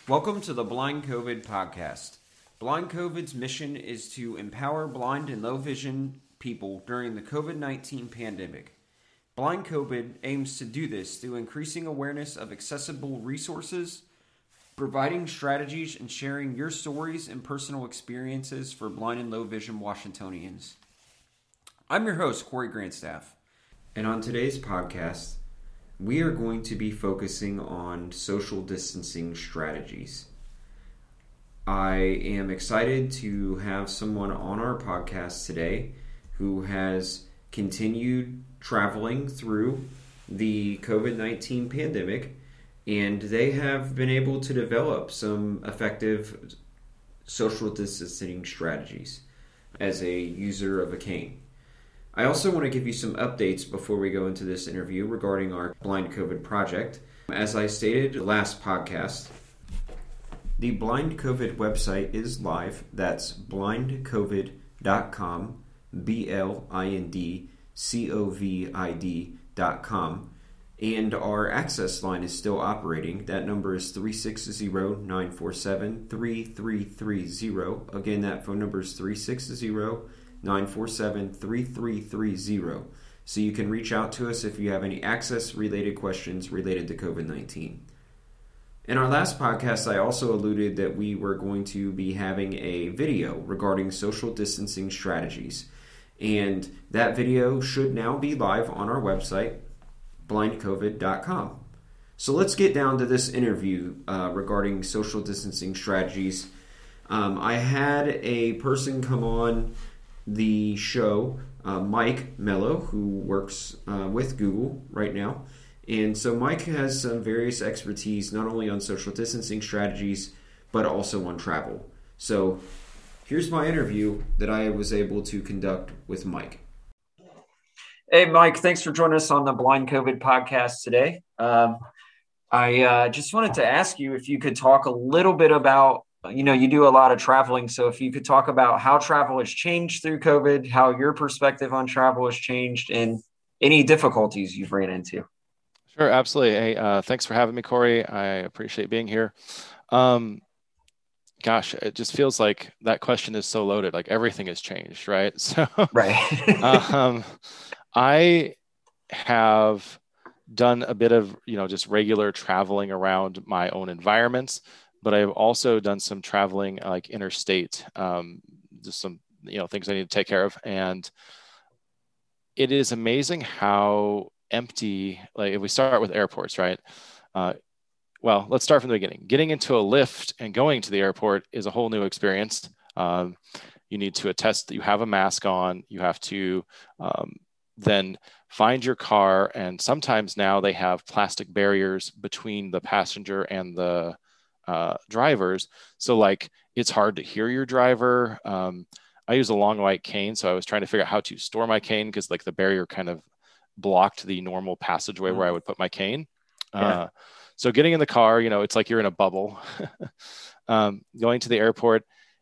Welcome to the Blind COVID podcast. Blind COVID's mission is to empower blind and low vision people during the COVID-19 pandemic. Blind COVID aims to do this through increasing awareness of accessible resources, providing strategies, and sharing your stories and personal experiences for blind and low vision Washingtonians. I'm your host, Corey Grandstaff, and on today's podcast, we are going to be focusing on social distancing strategies. I am excited to have someone on our podcast today who has continued traveling through the COVID-19 pandemic, and they have been able to develop some effective social distancing strategies as a user of a cane. I also want to give you some updates before we go into this interview regarding our Blind COVID project. As I stated last podcast, the Blind COVID website is live. That's blindcovid.com, blindcovid.com. And our access line is still operating. That number is 360-947-3330. Again, that phone number is 360-947-3330. So you can reach out to us if you have any access-related questions related to COVID-19. In our last podcast, I also alluded that we were going to be having a video regarding social distancing strategies. And that video should now be live on our website, blindcovid.com. So let's get down to this interview regarding social distancing strategies. I had a person come on the show, Mike Mello, who works with Google right now. And so Mike has some various expertise, not only on social distancing strategies, but also on travel. So here's my interview that I was able to conduct with Mike. Hey, Mike, thanks for joining us on the Blind COVID podcast today. I just wanted to ask you if you could talk a little bit about, you do a lot of traveling. So if you could talk about how travel has changed through COVID, how your perspective on travel has changed, and any difficulties you've ran into. Sure, absolutely. Hey, thanks for having me, Corey. I appreciate being here. Gosh, it just feels like that question is so loaded. Like everything has changed, right? So, right. I have done a bit of, just regular traveling around my own environments, but I've also done some traveling like interstate, just some, things I need to take care of. And it is amazing how empty, like if we start with airports, right? Well, let's start from the beginning. Getting into a lift and going to the airport is a whole new experience. You need to attest that you have a mask on. You have to then find your car. And sometimes now they have plastic barriers between the passenger and the drivers. So like it's hard to hear your driver. I use a long white cane. So I was trying to figure out how to store my cane because like the barrier kind of blocked the normal passageway where I would put my cane. Yeah. So getting in the car, it's like you're in a bubble. Going to the airport,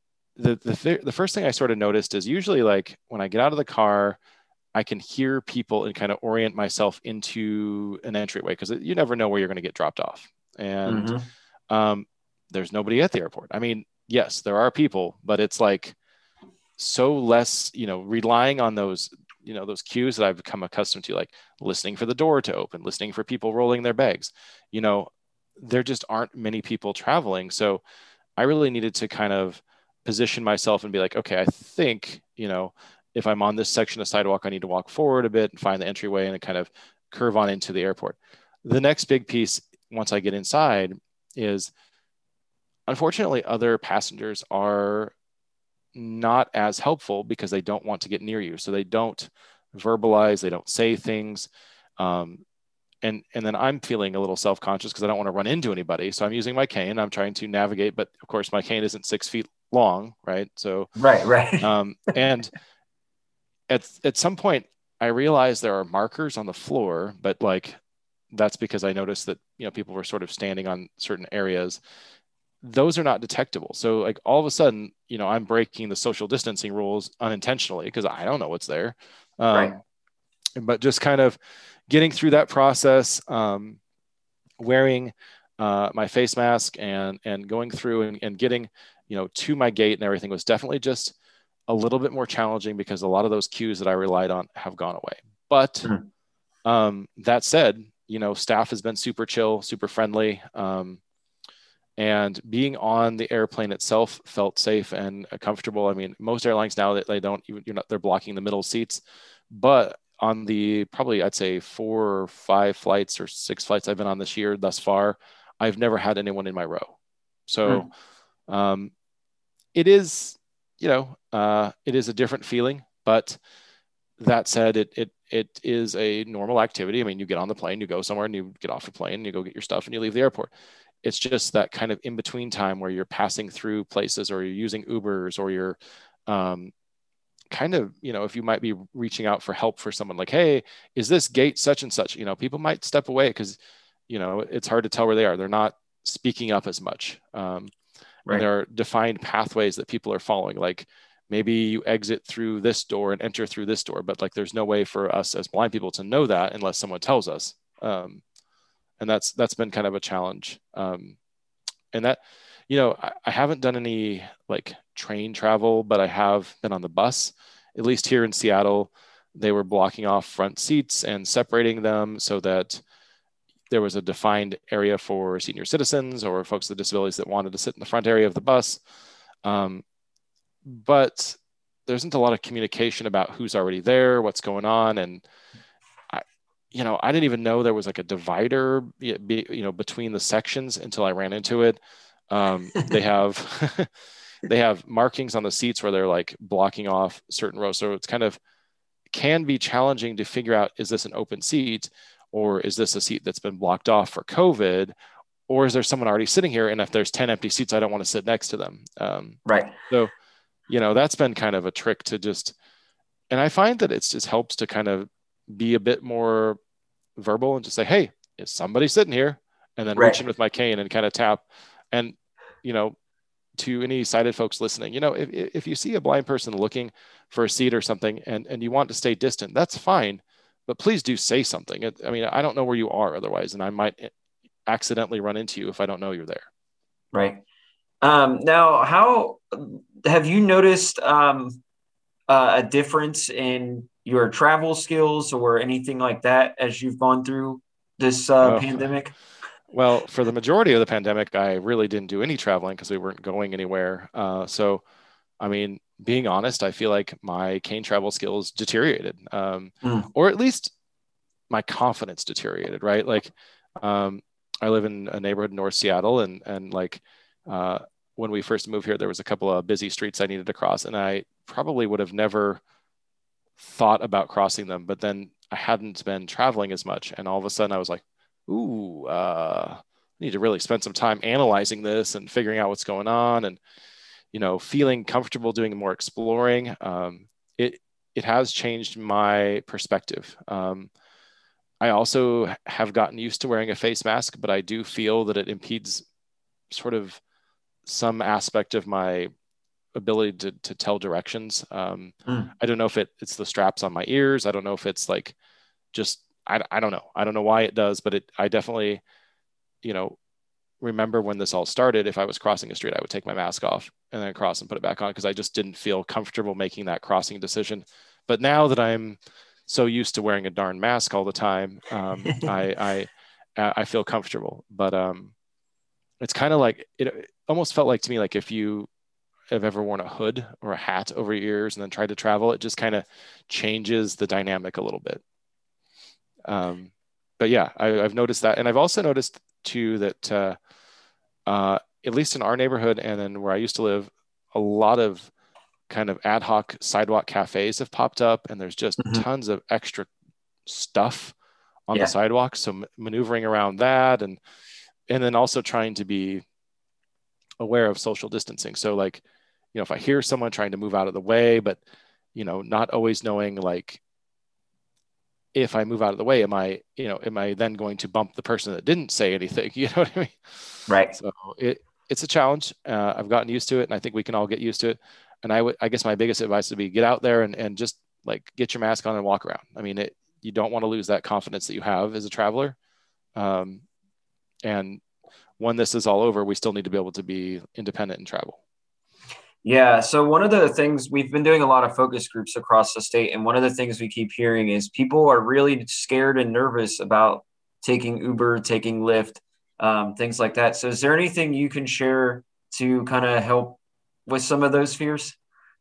the first thing I sort of noticed is usually like when I get out of the car, I can hear people and kind of orient myself into an entryway because you never know where you're going to get dropped off. And there's nobody at the airport. I mean, yes, there are people, but it's like so less, relying on those cues that I've become accustomed to, like listening for the door to open, listening for people rolling their bags. There just aren't many people traveling. So I really needed to kind of position myself and be like, okay, I think, if I'm on this section of sidewalk, I need to walk forward a bit and find the entryway and kind of curve on into the airport. The next big piece, once I get inside, is unfortunately other passengers are not as helpful because they don't want to get near you. So they don't verbalize, they don't say things. And then I'm feeling a little self-conscious because I don't want to run into anybody. So I'm using my cane. I'm trying to navigate, but of course my cane isn't 6 feet long, right? So right. And at some point I realized there are markers on the floor, but like that's because I noticed that people were sort of standing on certain areas. Those are not detectable. So like all of a sudden, I'm breaking the social distancing rules unintentionally because I don't know what's there. Right. But just kind of getting through that process, wearing my face mask and going through and getting, to my gate and everything was definitely just a little bit more challenging because a lot of those cues that I relied on have gone away. But that said, staff has been super chill, super friendly. And being on the airplane itself felt safe and comfortable. I mean, most airlines now that they don't even, they're blocking the middle seats, but on the probably I'd say 4 or 5 flights or 6 flights I've been on this year thus far, I've never had anyone in my row. So it is, it is a different feeling, but that said, it is a normal activity. I mean, you get on the plane, you go somewhere and you get off the plane, you go get your stuff and you leave the airport. It's just that kind of in between time where you're passing through places or you're using Ubers or you're kind of, if you might be reaching out for help for someone like, hey, is this gate such and such? People might step away because, it's hard to tell where they are. They're not speaking up as much. And there are defined pathways that people are following. Like maybe you exit through this door and enter through this door, but like there's no way for us as blind people to know that unless someone tells us. And that's been kind of a challenge. And that, I haven't done any like train travel, but I have been on the bus. At least here in Seattle, they were blocking off front seats and separating them so that there was a defined area for senior citizens or folks with disabilities that wanted to sit in the front area of the bus. But there isn't a lot of communication about who's already there, what's going on. And I didn't even know there was like a divider, between the sections until I ran into it. They have, they have markings on the seats where they're like blocking off certain rows. So it's can be challenging to figure out, is this an open seat or is this a seat that's been blocked off for COVID? Or is there someone already sitting here? And if there's 10 empty seats, I don't want to sit next to them. So, that's been kind of a trick to just, and I find that it just helps to kind of be a bit more verbal and just say, hey, is somebody sitting here? And then reach in with my cane and kind of tap. And, to any sighted folks listening, if you see a blind person looking for a seat or something and you want to stay distant, that's fine, but please do say something. I don't know where you are otherwise, and I might accidentally run into you if I don't know you're there. Right. Now, how have you noticed a difference in your travel skills or anything like that as you've gone through this pandemic? Well, for the majority of the pandemic, I really didn't do any traveling because we weren't going anywhere. So, being honest, I feel like my cane travel skills deteriorated, or at least my confidence deteriorated, right? Like, I live in a neighborhood in North Seattle and like, when we first moved here, there was a couple of busy streets I needed to cross, and I probably would have never thought about crossing them, but then I hadn't been traveling as much. And all of a sudden I was like, ooh, I need to really spend some time analyzing this and figuring out what's going on and, feeling comfortable doing more exploring. It has changed my perspective. I also have gotten used to wearing a face mask, but I do feel that it impedes sort of some aspect of my ability to tell directions. I don't know if it's the straps on my ears. I don't know if it's like just, I don't know. I don't know why it does, but I definitely, remember when this all started, if I was crossing a street, I would take my mask off and then cross and put it back on because I just didn't feel comfortable making that crossing decision. But now that I'm so used to wearing a darn mask all the time, I feel comfortable. But it's kind of like, it almost felt like to me, like if you have ever worn a hood or a hat over your ears and then tried to travel, it just kind of changes the dynamic a little bit. But yeah, I've noticed that. And I've also noticed too that at least in our neighborhood and then where I used to live, a lot of kind of ad hoc sidewalk cafes have popped up, and there's just tons of extra stuff on the sidewalk. So maneuvering around that and then also trying to be aware of social distancing. So like, if I hear someone trying to move out of the way, but, not always knowing like, if I move out of the way, am I then going to bump the person that didn't say anything? You know what I mean? Right. So it's a challenge. I've gotten used to it, and I think we can all get used to it. And I guess my biggest advice would be get out there and just like get your mask on and walk around. I mean, you don't want to lose that confidence that you have as a traveler. And when this is all over, we still need to be able to be independent and travel. Yeah. So one of the things we've been doing a lot of focus groups across the state, and one of the things we keep hearing is people are really scared and nervous about taking Uber, taking Lyft, things like that. So is there anything you can share to kind of help with some of those fears?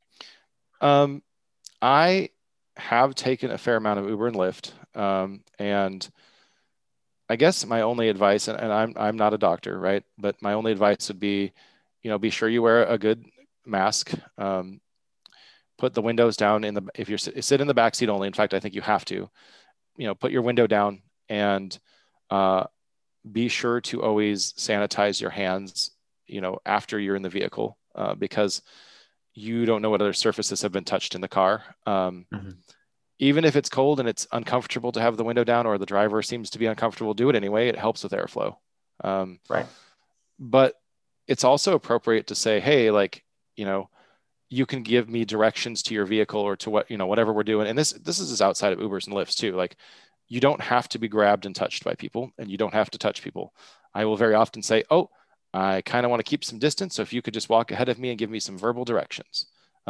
I have taken a fair amount of Uber and Lyft, and I guess my only advice, and I'm not a doctor, right? But my only advice would be, be sure you wear a good mask. Put the windows down if you're sit in the back seat only. In fact, I think you have to, put your window down and be sure to always sanitize your hands, after you're in the vehicle, because you don't know what other surfaces have been touched in the car. Mm-hmm. Even if it's cold and it's uncomfortable to have the window down, or the driver seems to be uncomfortable, do it anyway. It helps with airflow. Right. But it's also appropriate to say, hey, like, you can give me directions to your vehicle or to whatever we're doing. And this is outside of Ubers and Lyfts too. Like, you don't have to be grabbed and touched by people, and you don't have to touch people. I will very often say, oh, I kind of want to keep some distance. So if you could just walk ahead of me and give me some verbal directions.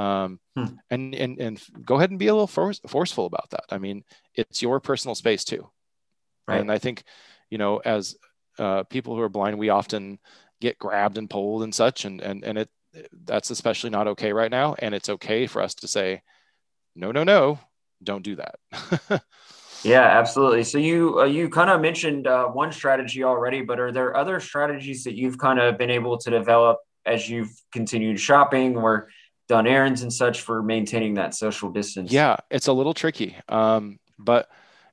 And go ahead and be a little forceful about that. I mean, it's your personal space too. Right. And I think, as people who are blind, we often get grabbed and pulled and such, and that's especially not okay right now. And it's okay for us to say, no, don't do that. Yeah, absolutely. So you kind of mentioned one strategy already, but are there other strategies that you've kind of been able to develop as you've continued shopping or done errands and such for maintaining that social distance? Yeah, it's a little tricky. But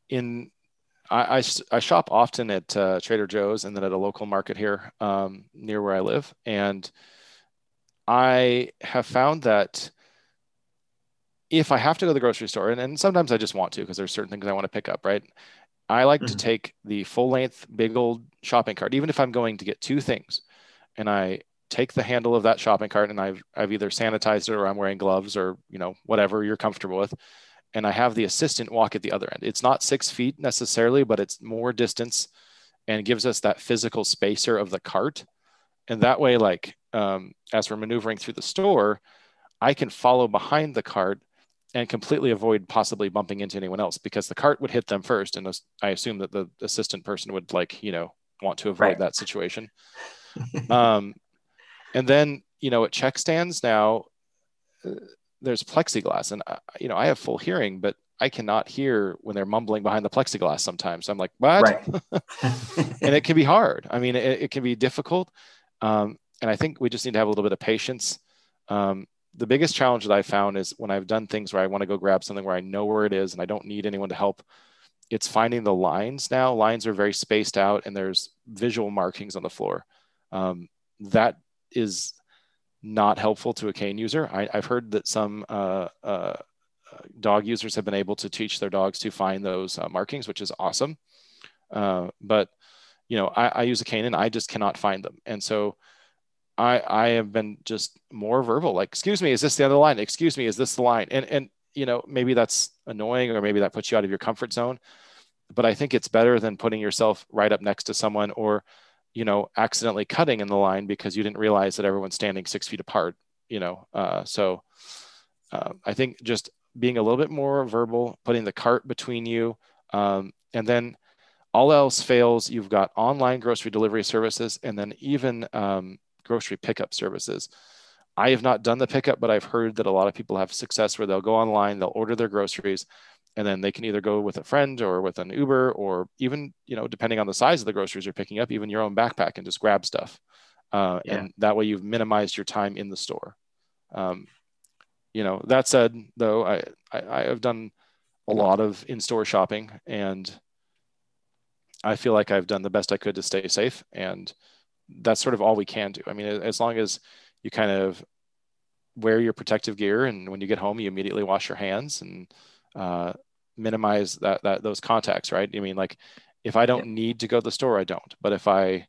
I shop often at Trader Joe's and then at a local market here near where I live. And I have found that if I have to go to the grocery store, and sometimes I just want to because there's certain things I want to pick up, right? I like to take the full length, big old shopping cart, even if I'm going to get two things. And I take the handle of that shopping cart, and I've either sanitized it or I'm wearing gloves or, whatever you're comfortable with. And I have the assistant walk at the other end. It's not 6 feet necessarily, but it's more distance and gives us that physical spacer of the cart. And that way, like, as we're maneuvering through the store, I can follow behind the cart and completely avoid possibly bumping into anyone else, because the cart would hit them first. And I assume that the assistant person would want to avoid that situation. And then, at check stands now, there's plexiglass, and I have full hearing, but I cannot hear when they're mumbling behind the plexiglass sometimes. I'm like, what? Right. And it can be hard. I mean, it can be difficult. And I think we just need to have a little bit of patience. The biggest challenge that I found is when I've done things where I want to go grab something where I know where it is and I don't need anyone to help, it's finding the lines now. Lines are very spaced out and there's visual markings on the floor. That is not helpful to a cane user. I've heard that some dog users have been able to teach their dogs to find those markings, which is awesome. But I use a cane and I just cannot find them. And so I have been just more verbal, like, excuse me, is this the other line? Excuse me, is this the line? And maybe that's annoying, or maybe that puts you out of your comfort zone. But I think it's better than putting yourself right up next to someone, or, accidentally cutting in the line because you didn't realize that everyone's standing 6 feet apart, So I think just being a little bit more verbal, putting the cart between you, and then all else fails, you've got online grocery delivery services, and then even grocery pickup services. I have not done the pickup, but I've heard that a lot of people have success where they'll go online, they'll order their groceries, and then they can either go with a friend or with an Uber, or even, depending on the size of the groceries you're picking up, even your own backpack, and just grab stuff. And that way you've minimized your time in the store. That said, though, I have done a lot of in-store shopping, and I feel like I've done the best I could to stay safe. And that's sort of all we can do. I mean, as long as you kind of wear your protective gear, and when you get home, you immediately wash your hands and minimize those contacts, right? I mean, like, if I don't need to go to the store, I don't. But if I,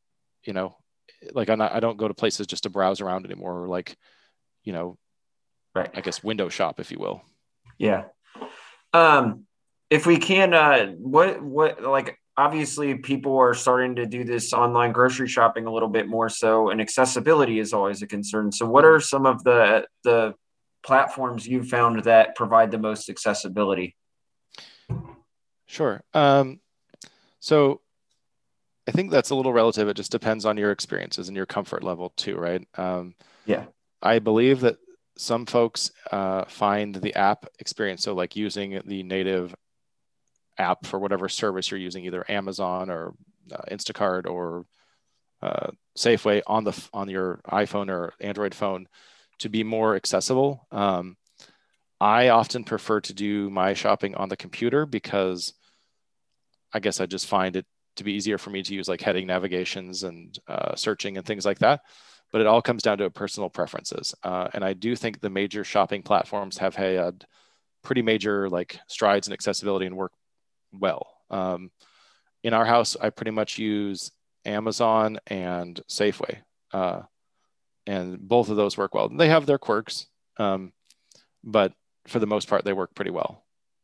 I don't go to places just to browse around anymore, or like, right. I guess window shop, if you will. Yeah. If we can, what like obviously people are starting to do this online grocery shopping a little bit more so, and accessibility is always a concern. So what are some of the platforms you've found that provide the most accessibility? Sure. So I think that's a little relative. It just depends on your experiences and your comfort level too, right? Yeah. I believe that some folks find the app experience, so like using the native app for whatever service you're using, either Amazon or Instacart or Safeway on your iPhone or Android phone, to be more accessible. I often prefer to do my shopping on the computer because I guess I just find it to be easier for me to use like heading navigations and searching and things like that. But it all comes down to personal preferences. And I do think the major shopping platforms have had pretty major like strides in accessibility and work well. In our house, I pretty much use Amazon and Safeway. And both of those work well. They have their quirks, but for the most part, they work pretty well.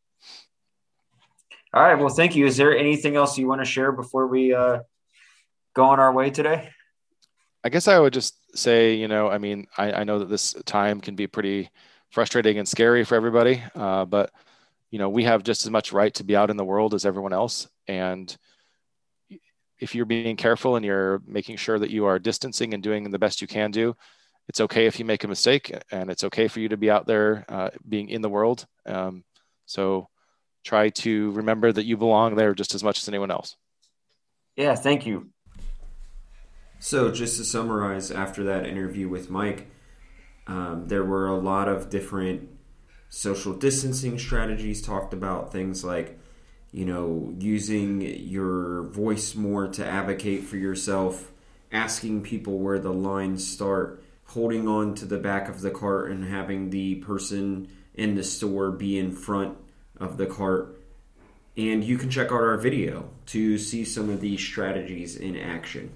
All right. Well, thank you. Is there anything else you want to share before we go on our way today? I guess I would just say, I mean, I know that this time can be pretty frustrating and scary for everybody, but we have just as much right to be out in the world as everyone else. And if you're being careful and you're making sure that you are distancing and doing the best you can do, it's okay if you make a mistake, and it's okay for you to be out there being in the world. So try to remember that you belong there just as much as anyone else. Yeah, thank you. So just to summarize, after that interview with Mike, there were a lot of different social distancing strategies talked about, things like, using your voice more to advocate for yourself, asking people where the lines start, holding on to the back of the cart and having the person in the store be in front of the cart. And you can check out our video to see some of these strategies in action.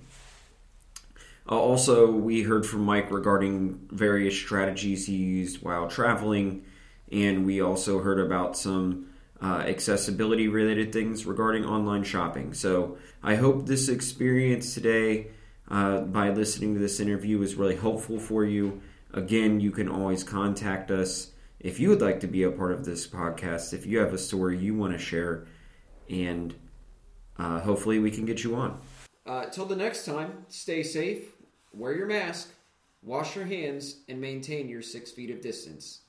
Also, we heard from Mike regarding various strategies he used while traveling, and we also heard about some accessibility related things regarding online shopping. So I hope this experience today by listening to this interview is really helpful for you. Again, you can always contact us if you would like to be a part of this podcast, if you have a story you want to share, and hopefully we can get you on. Till the next time, stay safe, wear your mask, wash your hands, and maintain your 6 feet of distance.